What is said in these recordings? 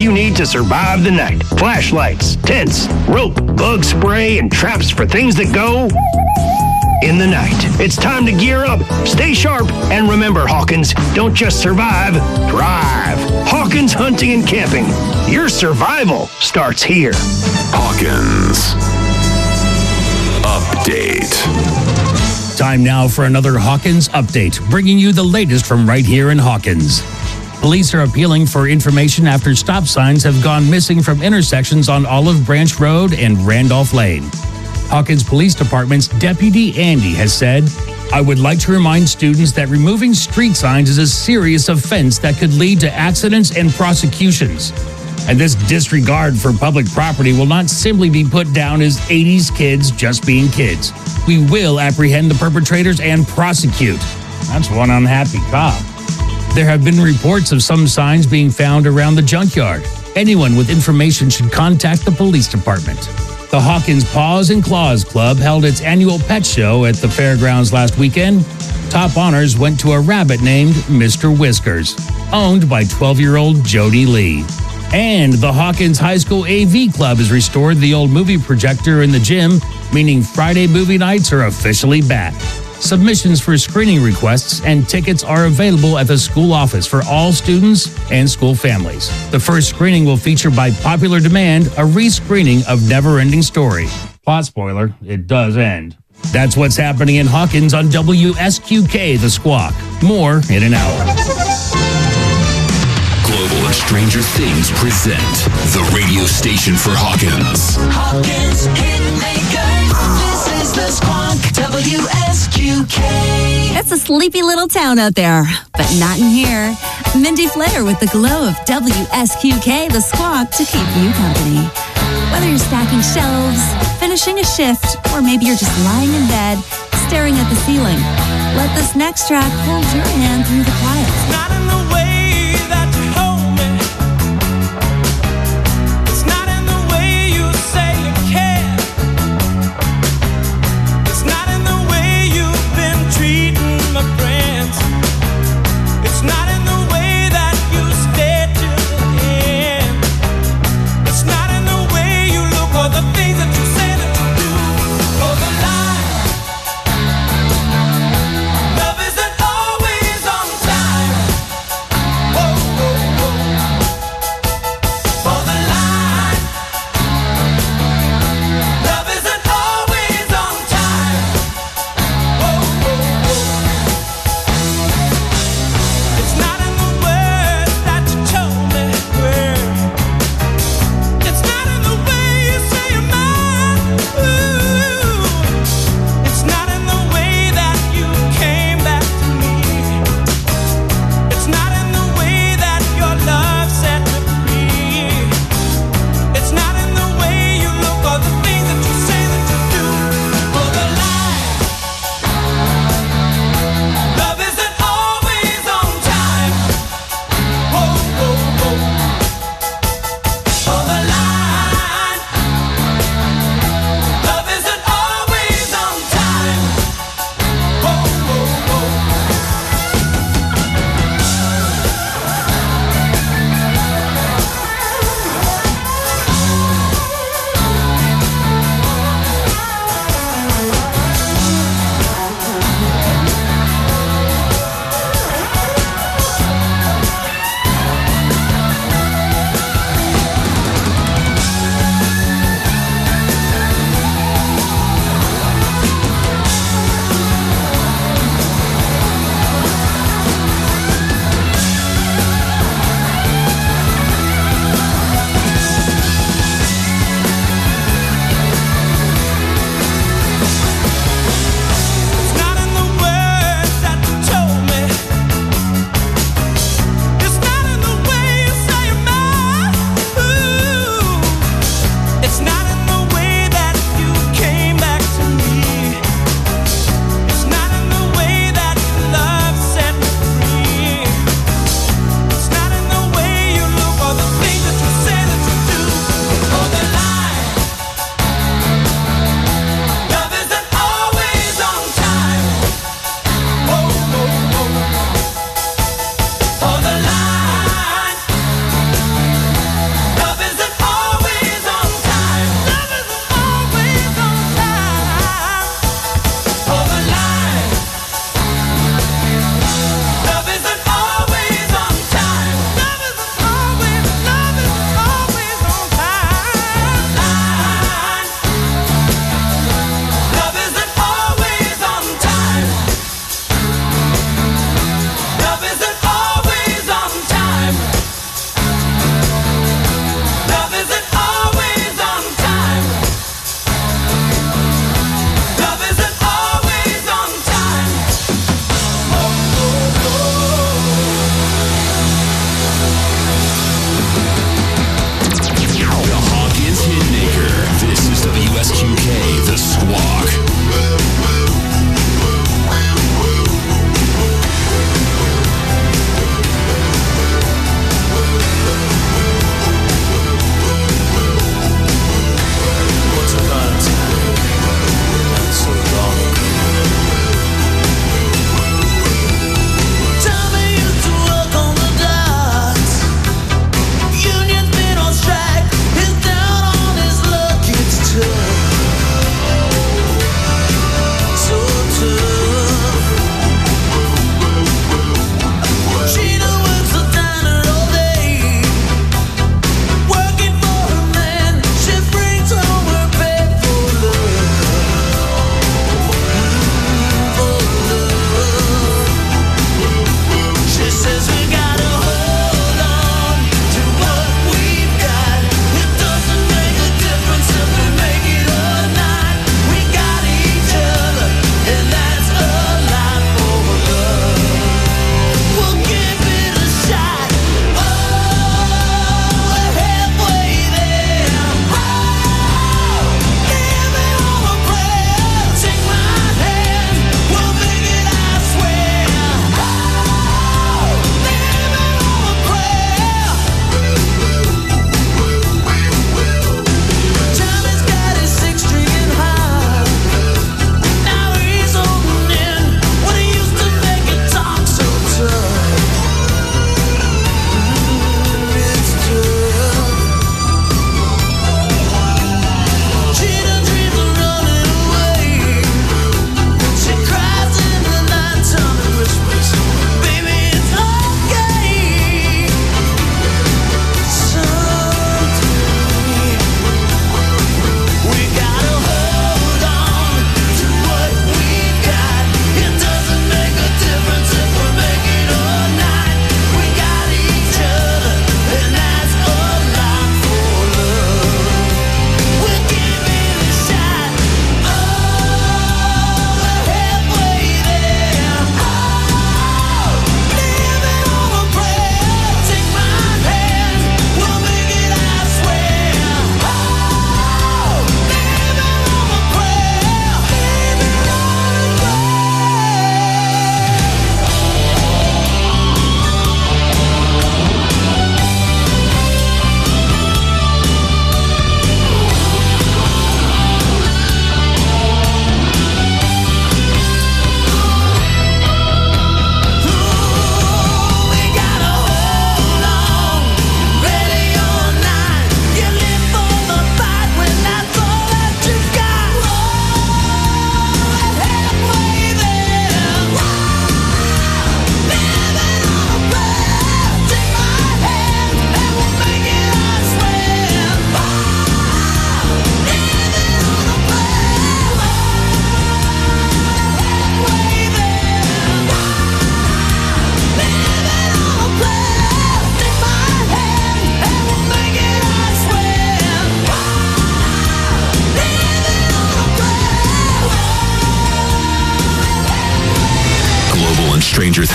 you need to survive the night. Flashlights, tents, rope, bug spray, and traps for things that go in the night. It's time to gear up, stay sharp, and remember, Hawkins, don't just survive, thrive. Hawkins Hunting and Camping. Your survival starts here. Hawkins Update. Time now for another Hawkins Update, bringing you the latest from right here in Hawkins. Police are appealing for information after stop signs have gone missing from intersections on Olive Branch Road and Randolph Lane. Hawkins Police Department's Deputy Andy has said, "I would like to remind students that removing street signs is a serious offense that could lead to accidents and prosecutions. And this disregard for public property will not simply be put down as 80s kids just being kids. We will apprehend the perpetrators and prosecute." That's one unhappy cop. There have been reports of some signs being found around the junkyard. Anyone with information should contact the police department. The Hawkins Paws and Claws Club held its annual pet show at the fairgrounds last weekend. Top honors went to a rabbit named Mr. Whiskers, owned by 12-year-old Jody Lee. And the Hawkins High School AV Club has restored the old movie projector in the gym, meaning Friday movie nights are officially back. Submissions for screening requests and tickets are available at the school office for all students and school families. The first screening will feature, by popular demand, a re-screening of Never-Ending Story. Plot spoiler, it does end. That's what's happening in Hawkins on WSQK The Squawk. More in an hour. Global and Stranger Things present the radio station for Hawkins. Hawkins Hitmakers. This is the Squawk, WSQK. It's a sleepy little town out there, but not in here. Mindy Flair with the glow of WSQK, the Squawk, to keep you company. Whether you're stacking shelves, finishing a shift, or maybe you're just lying in bed, staring at the ceiling, let this next track hold your hand through the quiet. Not in the way that you hold me. It's not in the way you say you care. It's not in the way you've been treating my friends. It's not in the way that you stay till the end. It's not in the way you look or the things that you say that you do. Or the lie. Love isn't always on time. Oh, oh.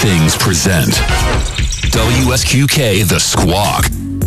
Things present WSQK The Squawk.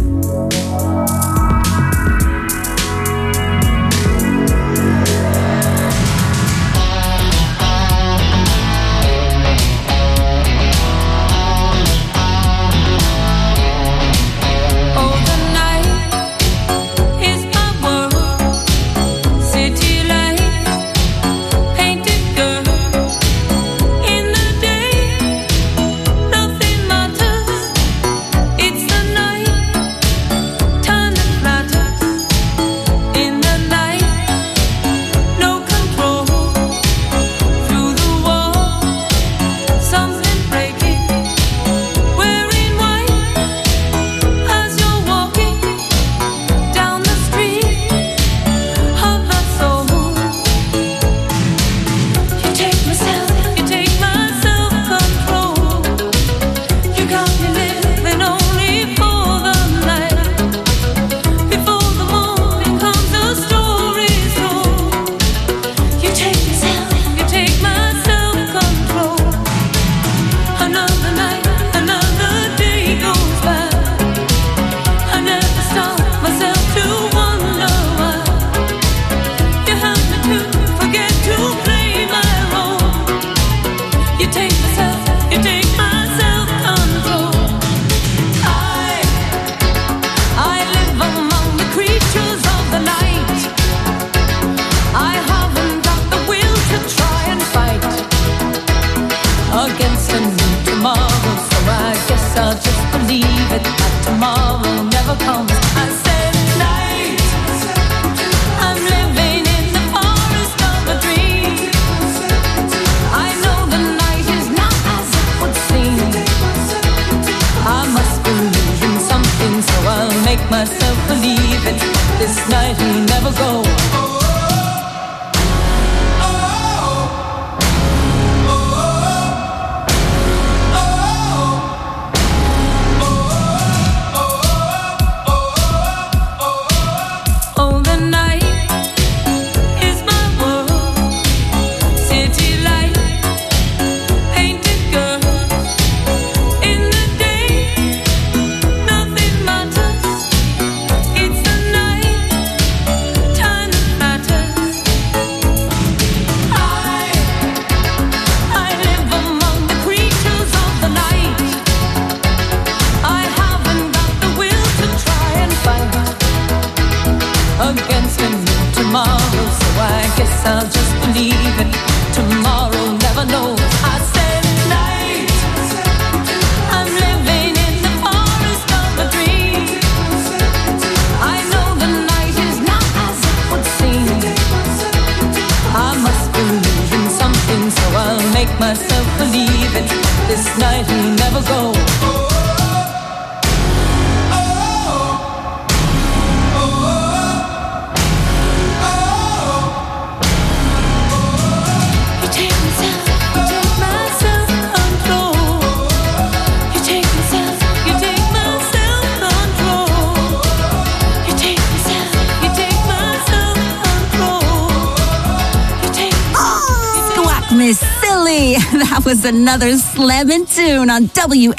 Was another slammin' tune on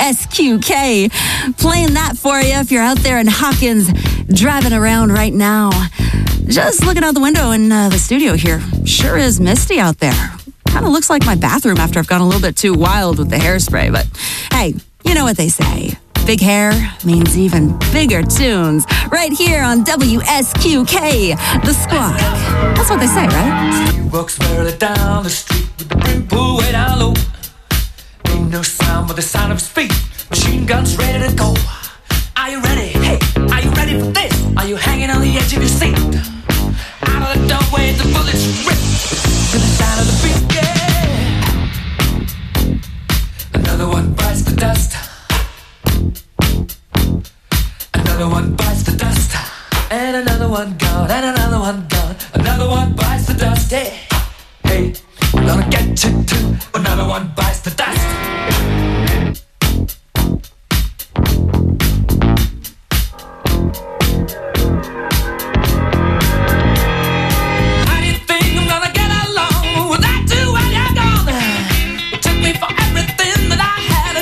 WSQK. Playing that for you if you're out there in Hawkins driving around right now. Just looking out the window in the studio here. Sure is misty out there. Kind of looks like my bathroom after I've gone a little bit too wild with the hairspray. But hey, you know what they say. Big hair means even bigger tunes. Right here on WSQK, The Squawk. That's what they say, right? He walks barely down the street with the brim pulled way down low. Ain't no sound but the sound of his feet. Machine guns ready to go. Are you ready? Hey, are you ready for this? Are you hanging on the edge of your seat? Out of the doorway, the bullets rip to the sound of the beat. Yeah. Another one bites the dust. Another one bites the dust. And another one gone. And another one gone. Another one bites the dust. Hey, hey, we're gonna get you too. Another one bites the dust. Had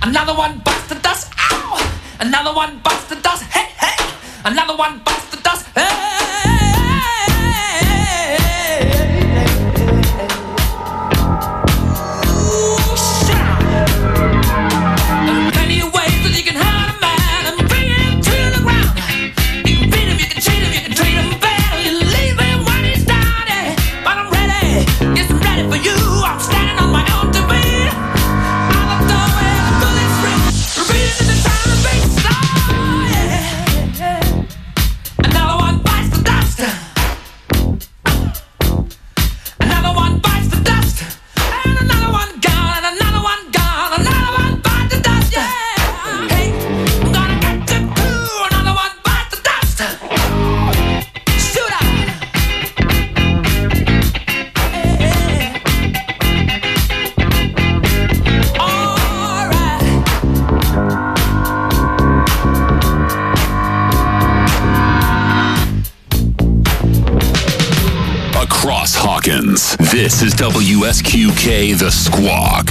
Another one bites the dust. Ow! Another one bites the dust. Hey, hey! Another one bites the dust. Hey! This is WSQK The Squawk.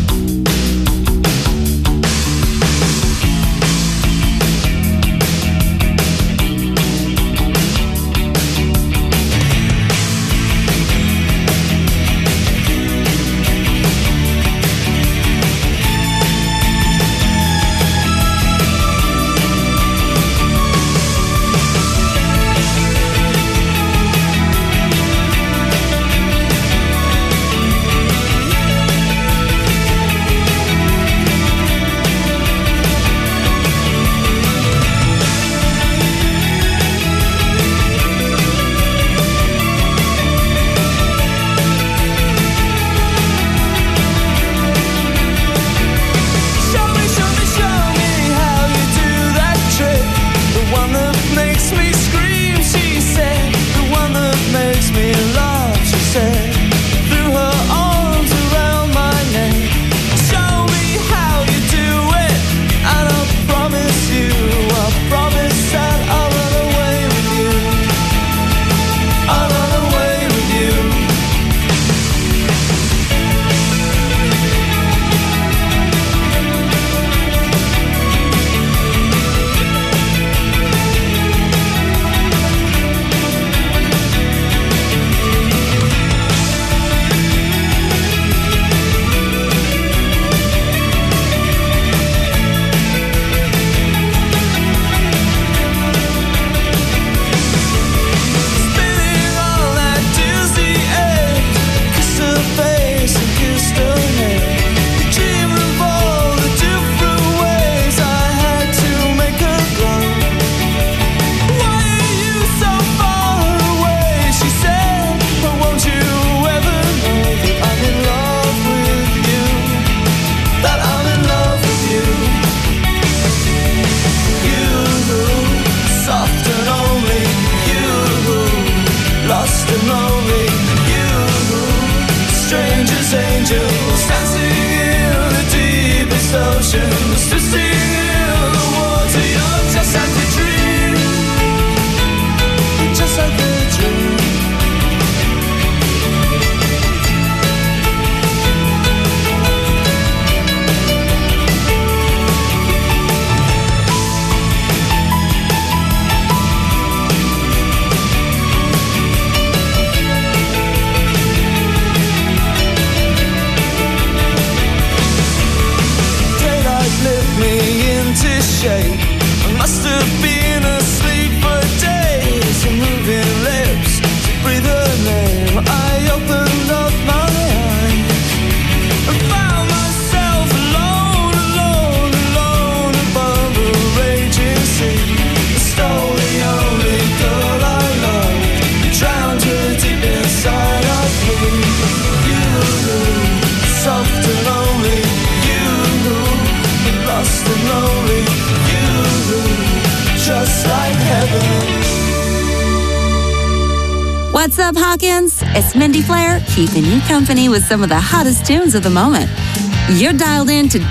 What's up, Hawkins? It's Mindy Flair, keeping you company with some of the hottest tunes of the moment. You're dialed in to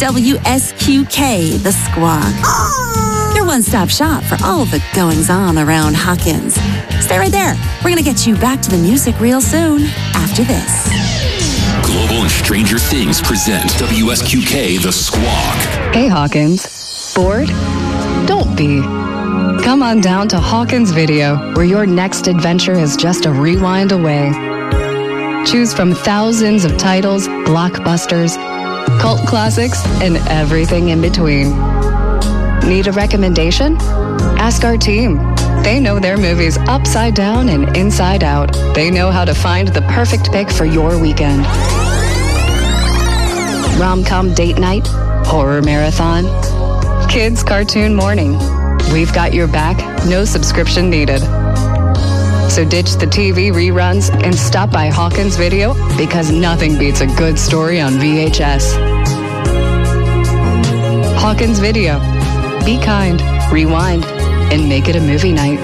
WSQK, The Squawk. Your one-stop shop for all the goings-on around Hawkins. Stay right there. We're going to get you back to the music real soon after this. Global and Stranger Things present WSQK The Squawk. Hey Hawkins, bored? Don't be. Come on down to Hawkins Video, where your next adventure is just a rewind away. Choose from thousands of titles, blockbusters, cult classics, and everything in between. Need a recommendation? Ask our team. They know their movies upside down and inside out. They know how to find the perfect pick for your weekend. Rom-com date night, horror marathon, kids cartoon morning. We've got your back, no subscription needed. So ditch the TV reruns and stop by Hawkins Video, because nothing beats a good story on VHS. Hawkins Video. Be kind, rewind, and make it a movie night.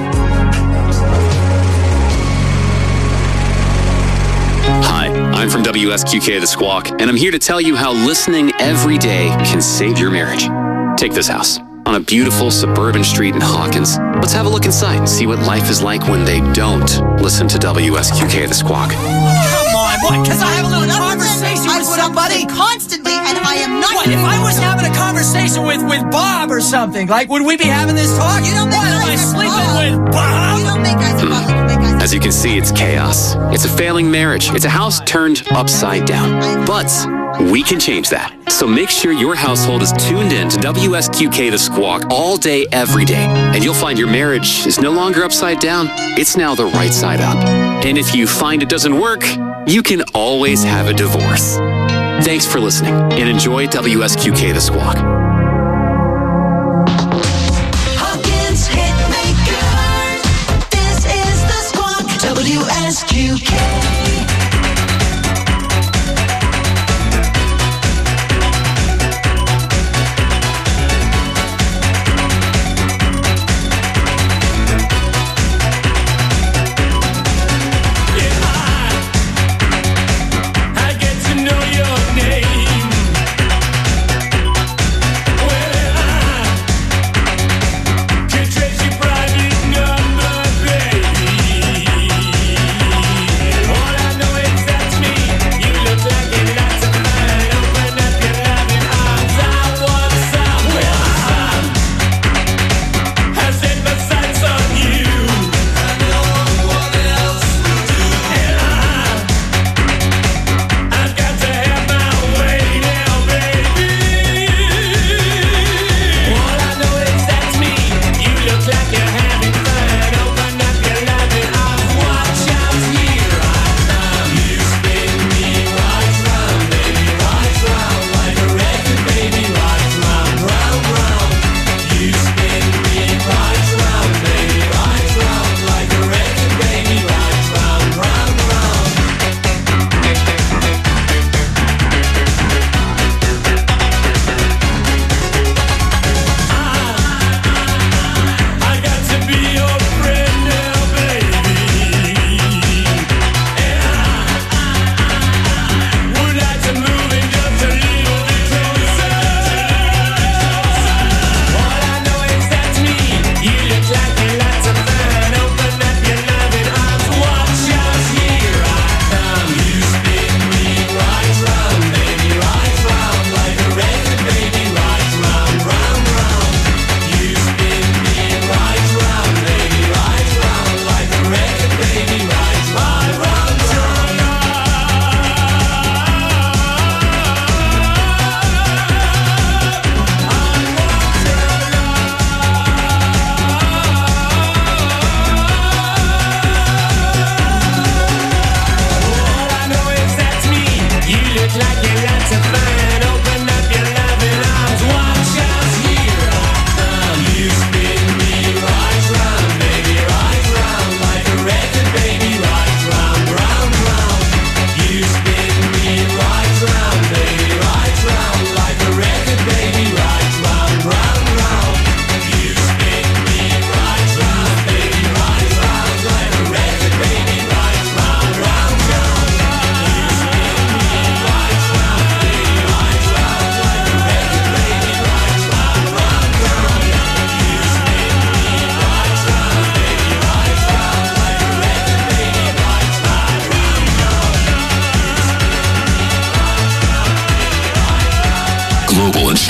Hi, I'm from WSQK The Squawk, and I'm here to tell you how listening every day can save your marriage. Take this house on a beautiful suburban street in Hawkins. Let's have a look inside and see what life is like when they don't listen to WSQK The Squawk. Come on, what? Because I have a little conversation with somebody? Constantly, and I am not. What, if I was having a conversation with Bob or something, like, would we be having this talk? You don't make what, am I eyes at sleeping Bob. with Bob? You don't make eyes at Bob. You make eyes at As you can see, it's chaos. It's a failing marriage. It's a house turned upside down. But we can change that. So make sure your household is tuned in to WSQK The Squawk all day, every day. And you'll find your marriage is no longer upside down. It's now the right side up. And if you find it doesn't work, you can always have a divorce. Thanks for listening and enjoy WSQK The Squawk. Hawkins Hitmaker. This is the Squawk. WSQK. Private number, baby.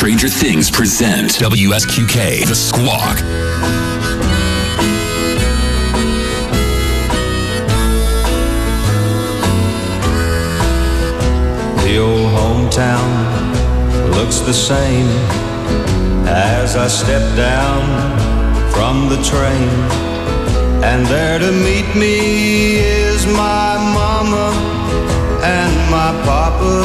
Stranger Things present WSQK, The Squawk. The old hometown looks the same as I step down from the train. And there to meet me is my mama and my papa.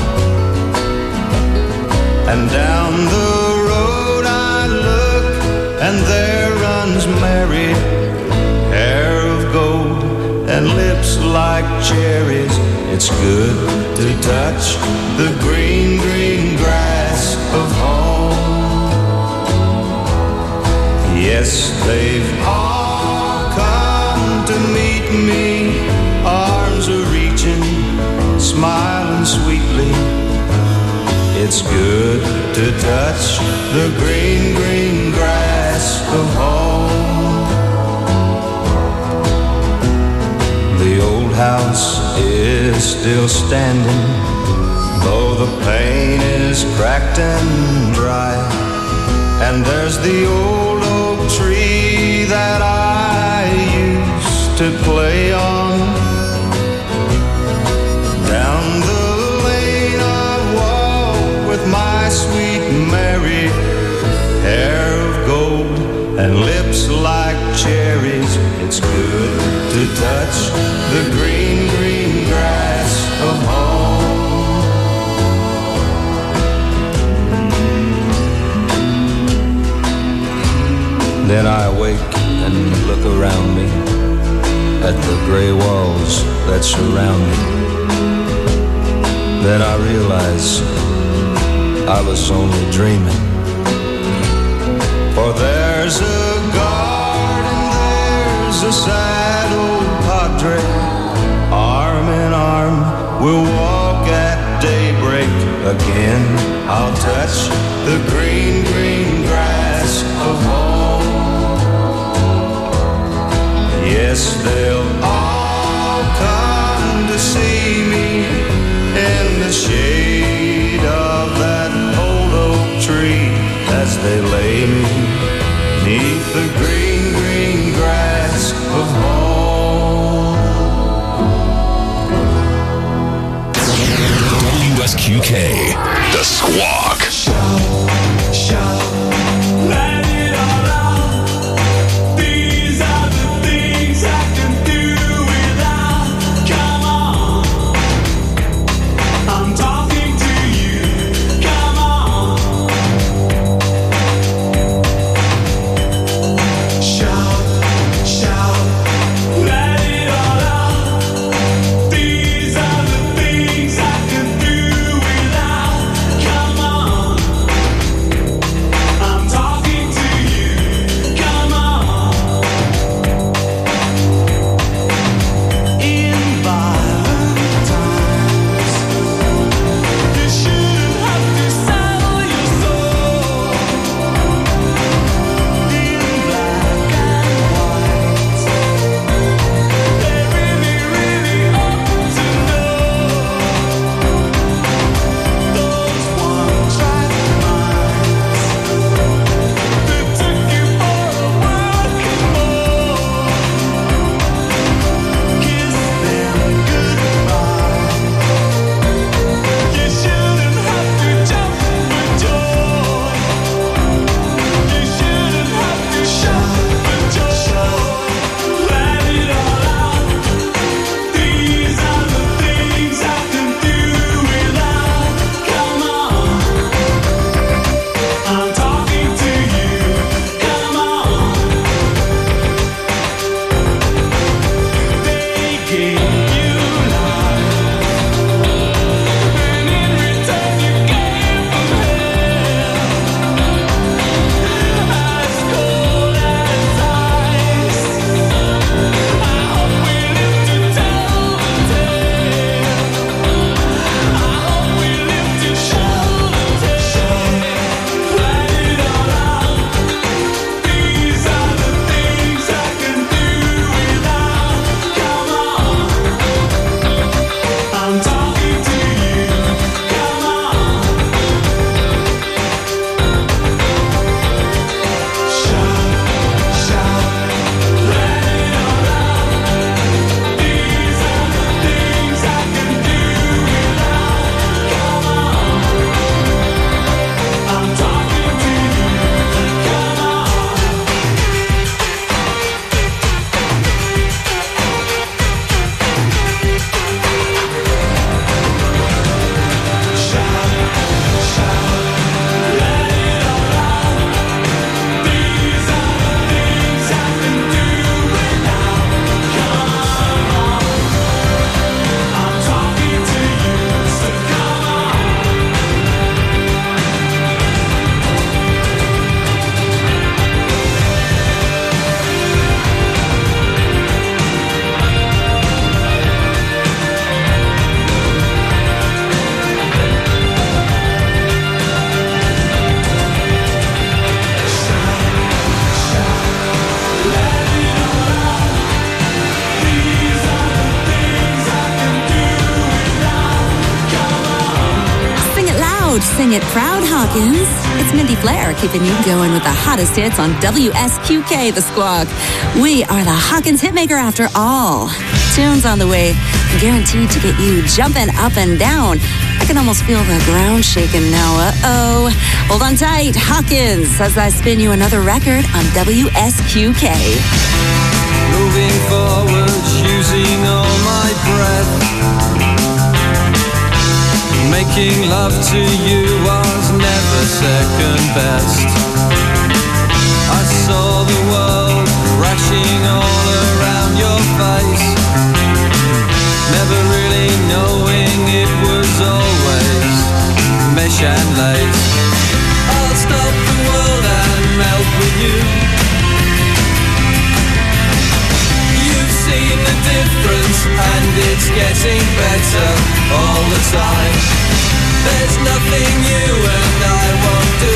And down the road I look, and there runs Mary, hair of gold and lips like cherries. It's good to touch the green, green grass of home. Yes, they've all come to meet me. Arms are reaching, smiling sweetly. It's good to touch the green, green grass of home. The old house is still standing, though the paint is cracked and dry. And there's the old oak tree that I used to play on. Down the lane I walk with my sweet Mary, hair of gold and lips like cherries. It's good to touch the green, green grass of home. Then I wake and look around me at the gray walls that surround me. Then I realize I was only dreaming. For there's a garden, there's a sad old padre. Arm in arm, we'll walk at daybreak. Again, I'll touch the green, green grass of home. Yes, they'll all come to see me in the shade of that old oak tree as they lay me 'neath the green, green grass of home. WSQK, The Squawk. Shout, let it all out. These are the things I can do without. Come on, I'm talking to you. Come on. Shout, shout, let it all out. These are the things I can do without. Come on. loud, sing it proud, Hawkins. It's Mindy Flair keeping you going with the hottest hits on WSQK, The Squawk. We are the Hawkins hitmaker after all. Tunes on the way, guaranteed to get you jumping up and down. I can almost feel the ground shaking now. Uh-oh. Hold on tight. Hawkins as I spin you another record on WSQK. Moving forward, using all my breath. Making love to you was never second best. I saw the world crashing all around your face, never really knowing it was always mesh and lace. I'll stop the world and melt with you. You've seen the difference and it's getting better all the time. There's nothing you and I won't do.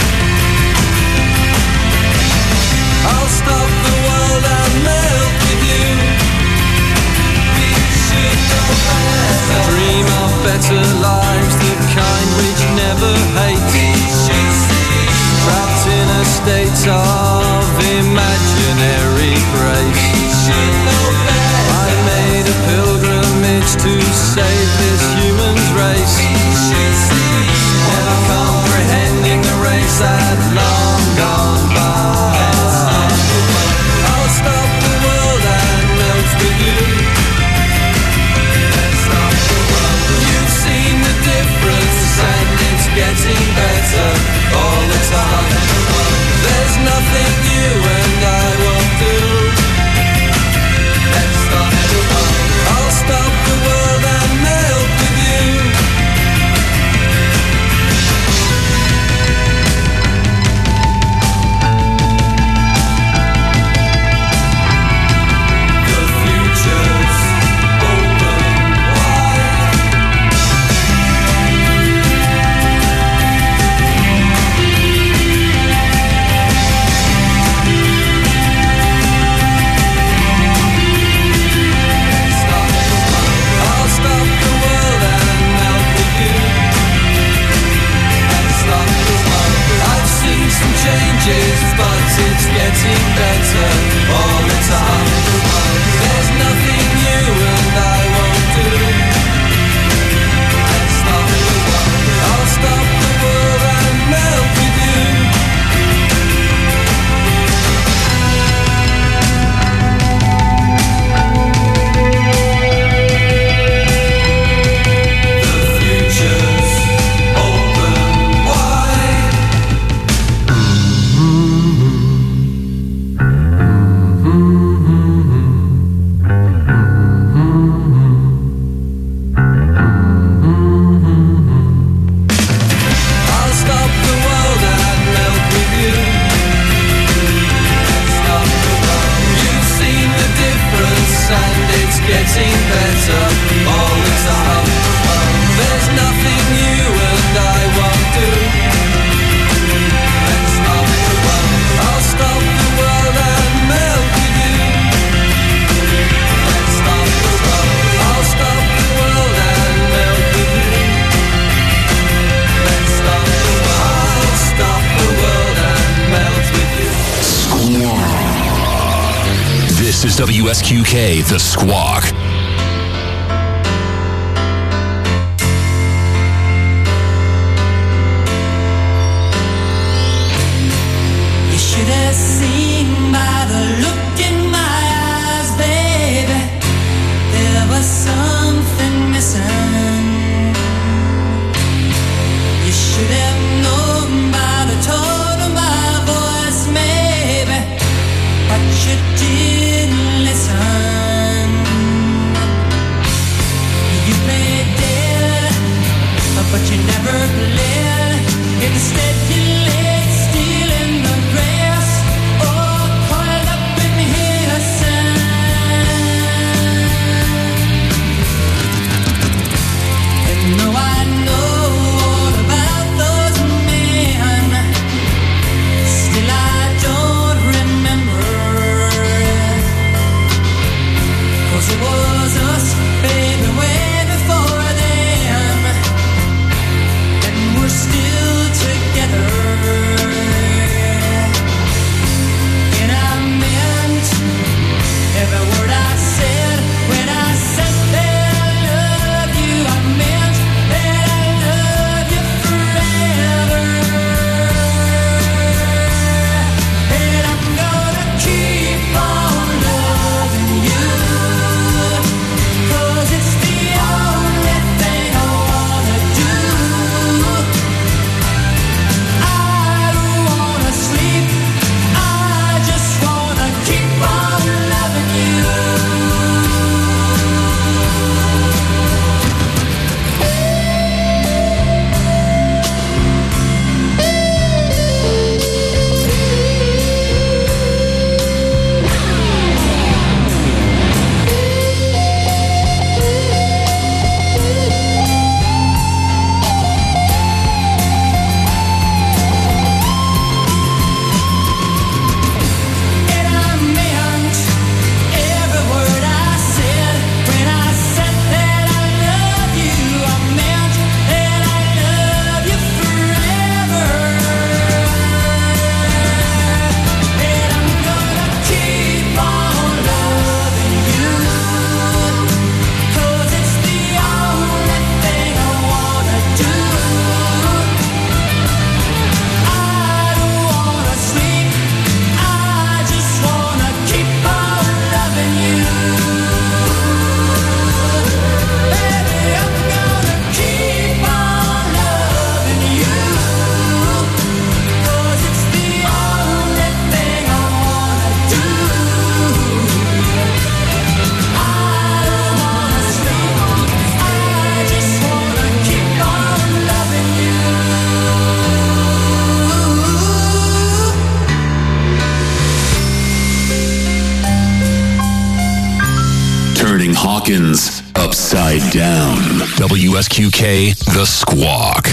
I'll stop the world and melt with you. We should know better. Dream of better lives, the kind which never hate. Trapped in a state of imaginary grace. I made a pilgrimage to save this human's race. Never comprehending the race that long gone by. I'll stop the world and melt with you. You've seen the difference and it's getting better all the time. There's nothing you and I won't do. I'll stop the world and melt with you. The future's open wide. I'll stop the world and melt with you. Stop the world. I've seen some changes, but it's getting better all the time. There's nothing you and I won't do. Stop the world. I'll stop the world and melt with you. The future's open wide. I'll stop the world and melt with you. Stop the world. You've seen the difference and it's getting better all the time. There's nothing you and I won't do. Stop the world. I'll stop the world and melt with you. Stop the world. I'll stop the world and melt with you. Stop the world. I'll stop the world and melt with you. This is WSQK, The Squawk. You should have seen by the look in my eyes, baby. There was something missing. You should have known by the tone of my voice, maybe, but you didn't listen. You played dead, but you never played. Instead you laid still in the grass, all coiled up in here, and though I know all about those men, still I don't remember. 'Cause it was us, baby, way before them, and we're Hawkins Upside Down. WSQK, The Squawk.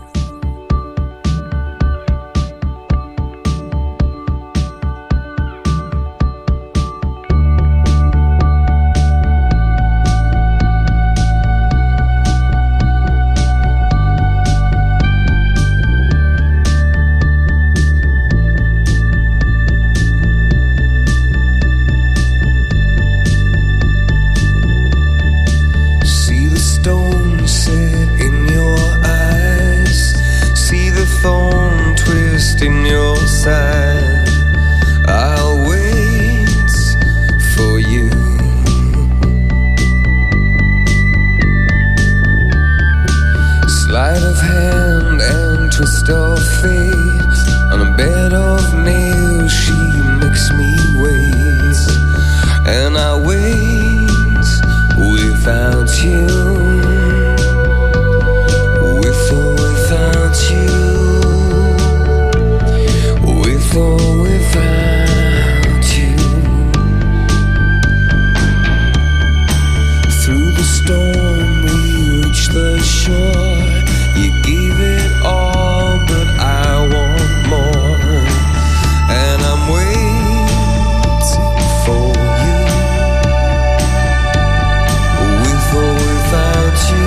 In your side, I'll wait for you. Sleight of hand and twist of fate. On a bed of nails, she makes me wait, and I wait without you, with or without you. With or without you. Through the storm we reach the shore. You gave it all, but I want more. And I'm waiting for you. With or without you.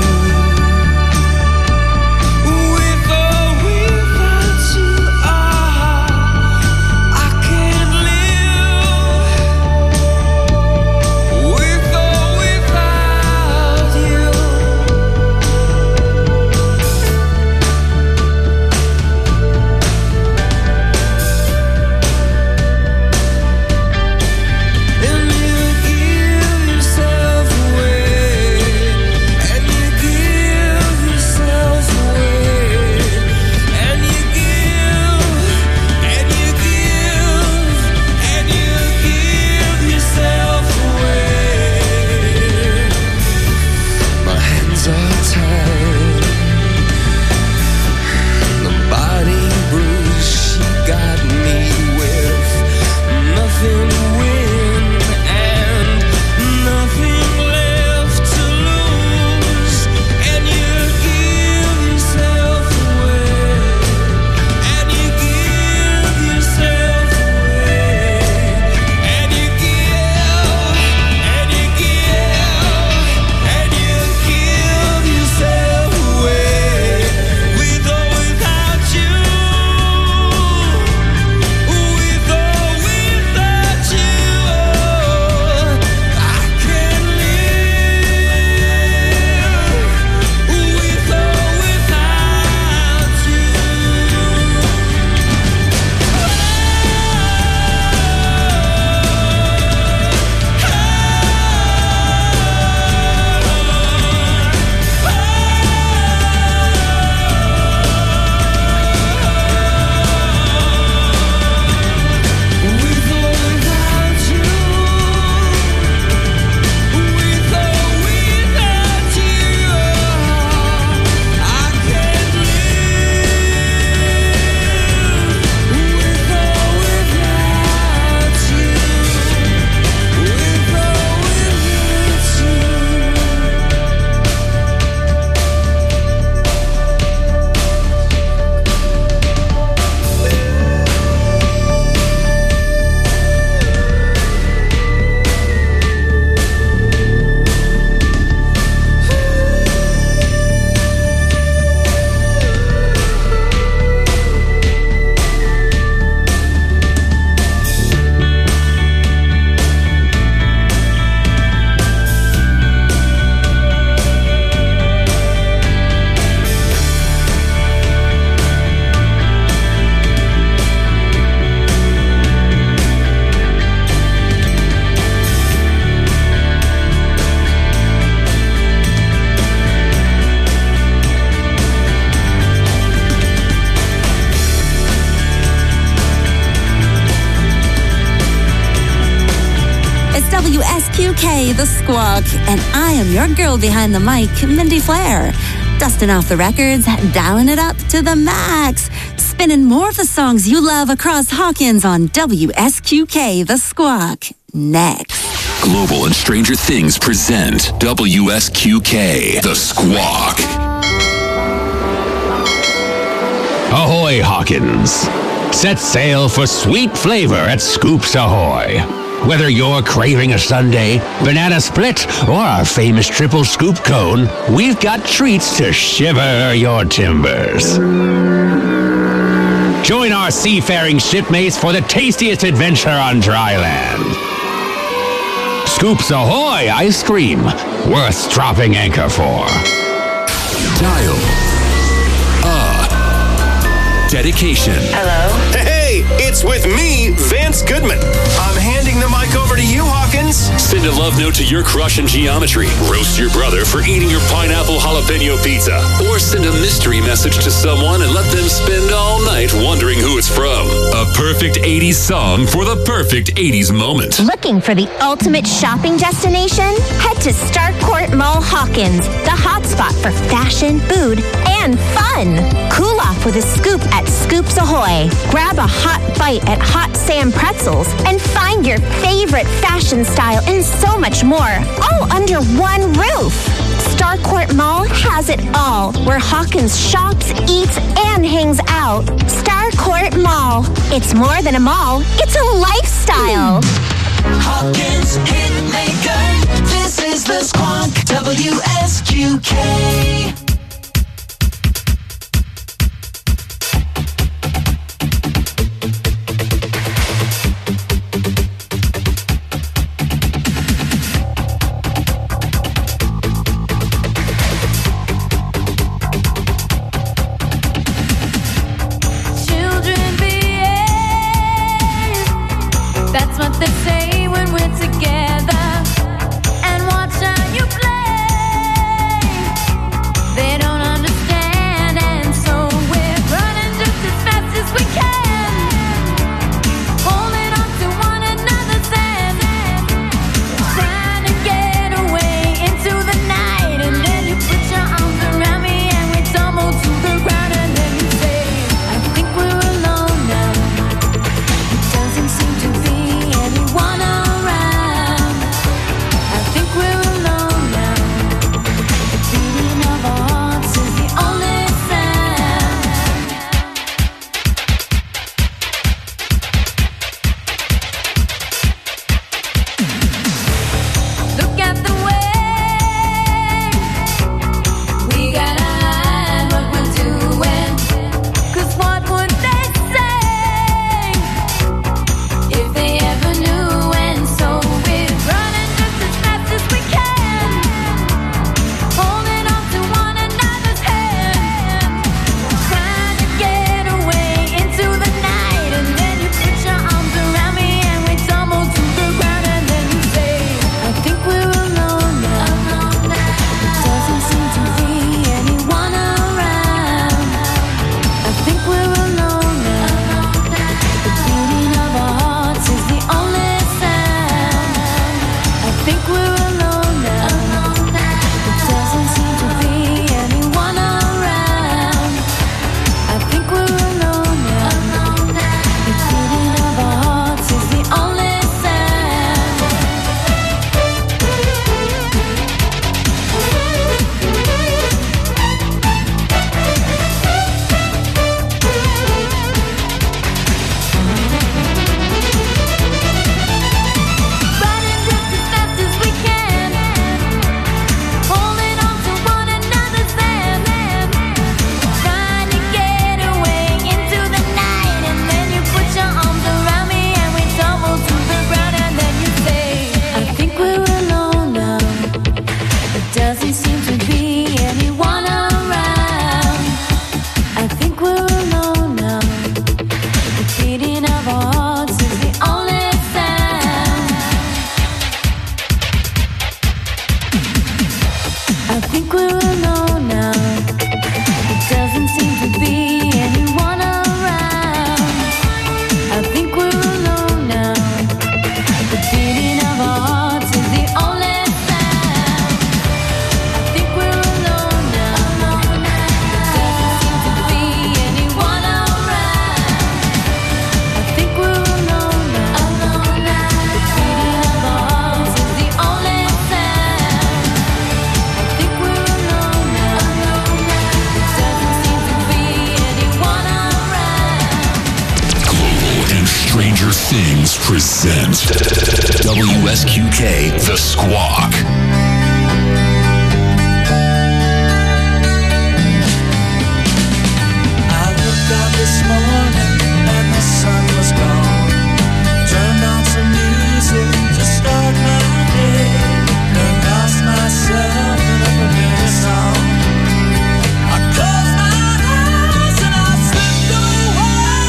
With or without you. WSQK, The Squawk, and I am your girl behind the mic, Mindy Flair. Dusting off the records, dialing it up to the max, spinning more of the songs you love across Hawkins on WSQK, The Squawk. Next. Global and Stranger Things present WSQK, The Squawk. Ahoy, Hawkins. Set sail for sweet flavor at Scoops Ahoy. Whether you're craving a sundae, banana split, or our famous triple scoop cone, we've got treats to shiver your timbers. Join our seafaring shipmates for the tastiest adventure on dry land. Scoops Ahoy ice cream, worth dropping anchor for. Dial dedication. Hello? Hey, it's with me, Vance Goodman. I'm handing the mic over to you, Hawkins. Send a love note to your crush in geometry. Roast your brother for eating your pineapple jalapeno pizza. Or send a mystery message to someone and let them spend all night wondering who it's from. A perfect 80s song for the perfect 80s moment. Looking for the ultimate shopping destination? Head to Starcourt Mall Hawkins, the hotspot for fashion, food, and fun. Cool off with a scoop at Scoops Ahoy. Grab a hot bite at Hot Sam Pretzels and find your favorite fashion style and so much more, all under one roof. Starcourt Mall has it all, where Hawkins shops, eats, and hangs out. Starcourt Mall. It's more than a mall, it's a lifestyle. Hawkins Hitmaker. This is the Squawk WSQK. That's what they say when we're together. And watch how you play. Things present WSQK The Squawk. I looked out this morning and the sun was gone. Turned on some music to start my day and lost myself in a familiar song. I closed my eyes and I slipped away.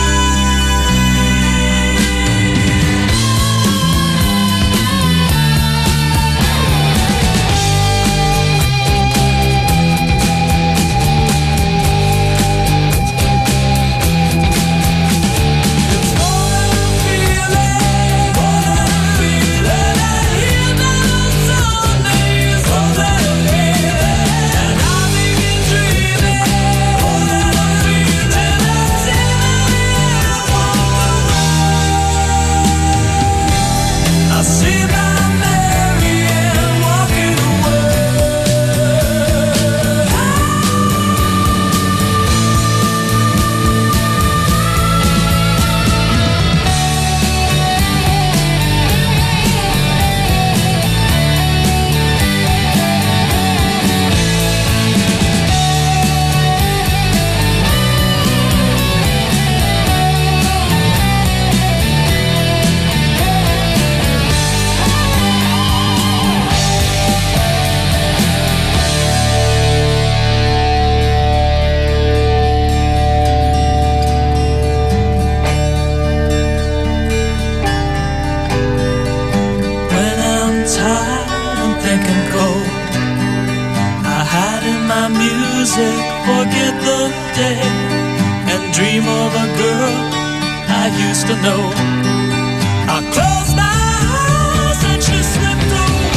Forget the day and dream of a girl I used to know. I closed my eyes and she slipped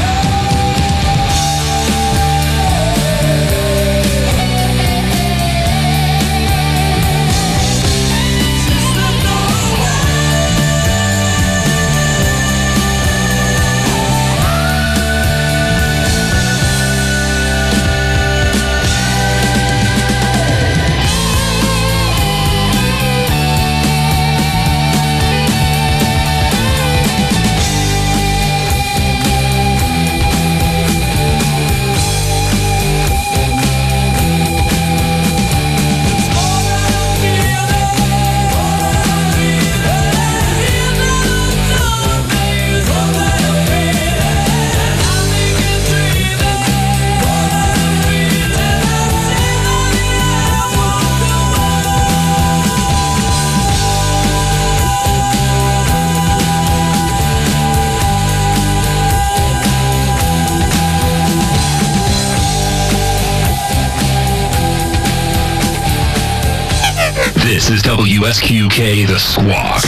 This is WSQK The Squawk.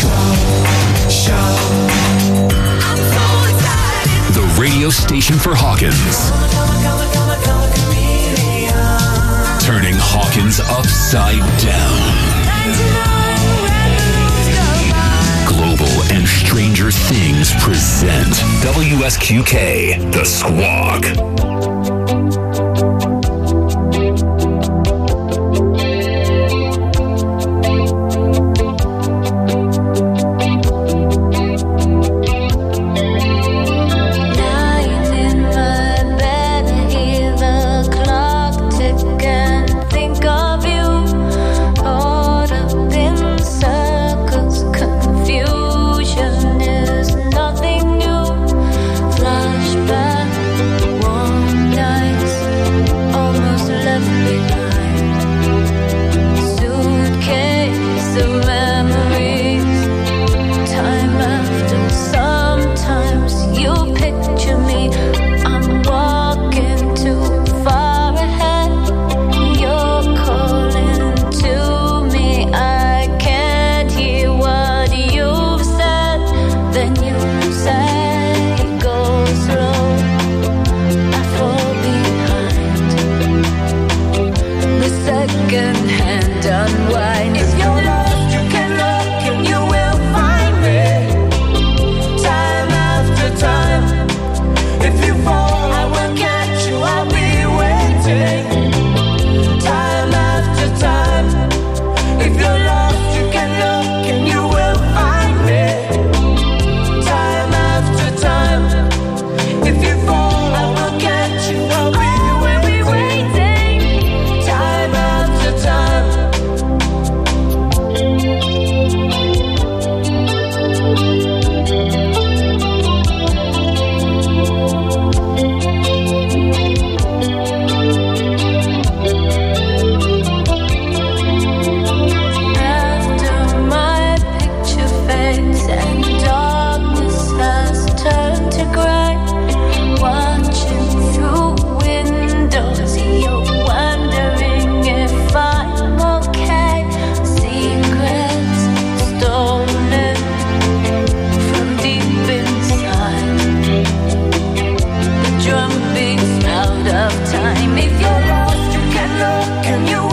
The radio station for Hawkins. Turning Hawkins upside down. Global and Stranger Things present WSQK The Squawk.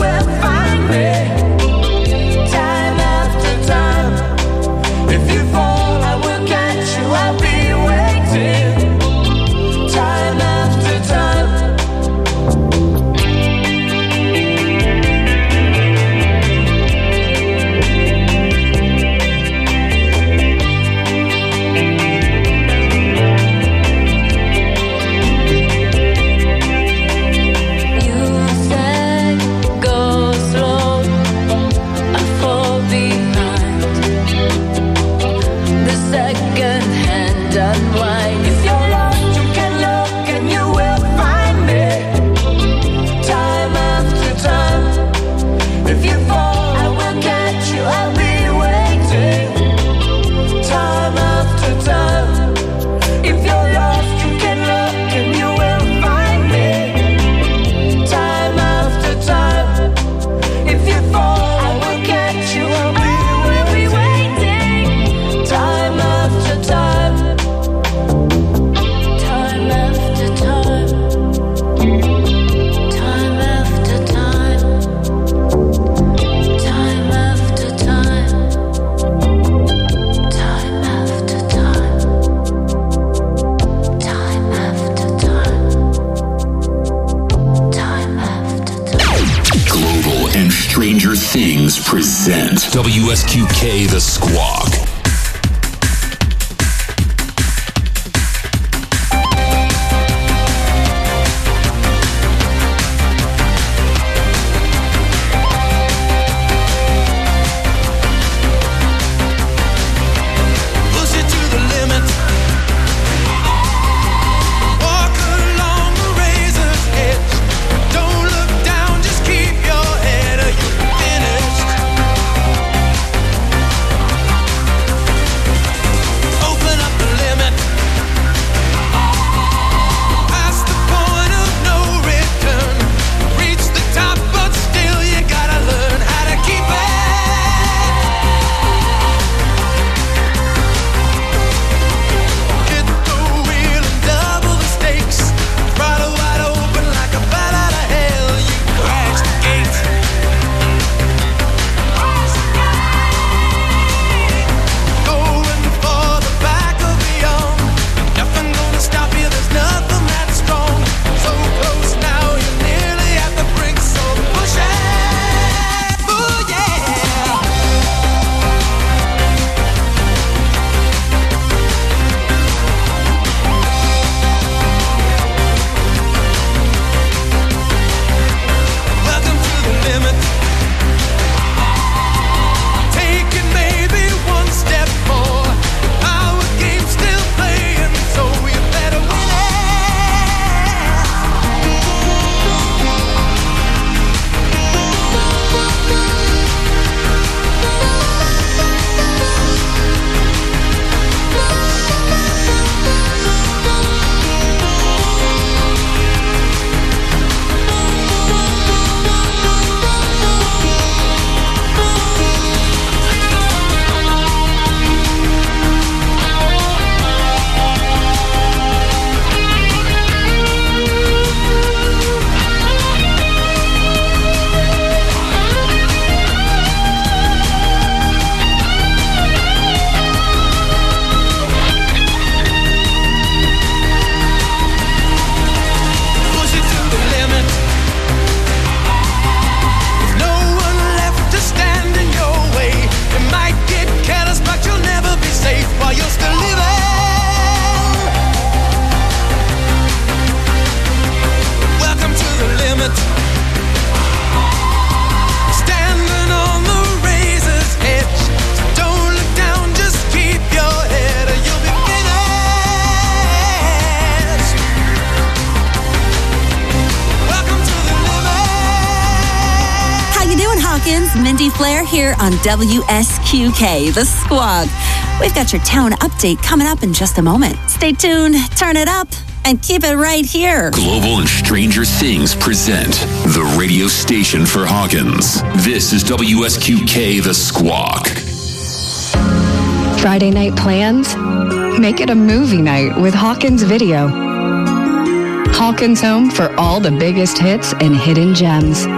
will find me. Time after time. If you fall, I will catch you. I'll be waiting. Time after time. You said go slow, I fall behind. The second hand unwind. If you're lost, you can look and you will find me. Time after time. If you fall, I will catch you. I'll be waiting. Time after time. If you're lost, you can look and you will find me. Time after time. If you fall, I will catch you. I'll be waiting. Time after time. Time after time. Time after time. Time after time. Time after time. Time after time. Time after time. Global and Stranger Things present WSQK The Squawk. Push it to the limit. Walk along the razor's edge. Don't look down, just keep your head or you'll be finished. Open up the limit. Past the point of no return. Reach the top, but still you gotta learn how to keep it. Hit the wheel and double the stakes. Throttle wide open like a bat out of hell. You crash the gate. Going for the back of beyond. Nothing gonna stop you. There's nothing that strong. So close now, you're nearly at the brink. So push it. Oh yeah. Welcome to the limit. Taking maybe one step more. Our game's still playing, so you better win it. Push it to the limit. There's no one left to stand in your way. You might get careless, but you'll never be safe while you're still living. Welcome to the limit. Standing on the razor's edge. So don't look down, just keep your head or you'll be finished. Welcome to the limit. How you doing, Hawkins? Mindy Flair here on WSQK, The Squawk. We've got your town update coming up in just a moment. Stay tuned, turn it up, and keep it right here. Global and Stranger Things present the radio station for Hawkins. This is WSQK The Squawk. Friday night plans? Make it a movie night with Hawkins Video. Hawkins' home for all the biggest hits and hidden gems.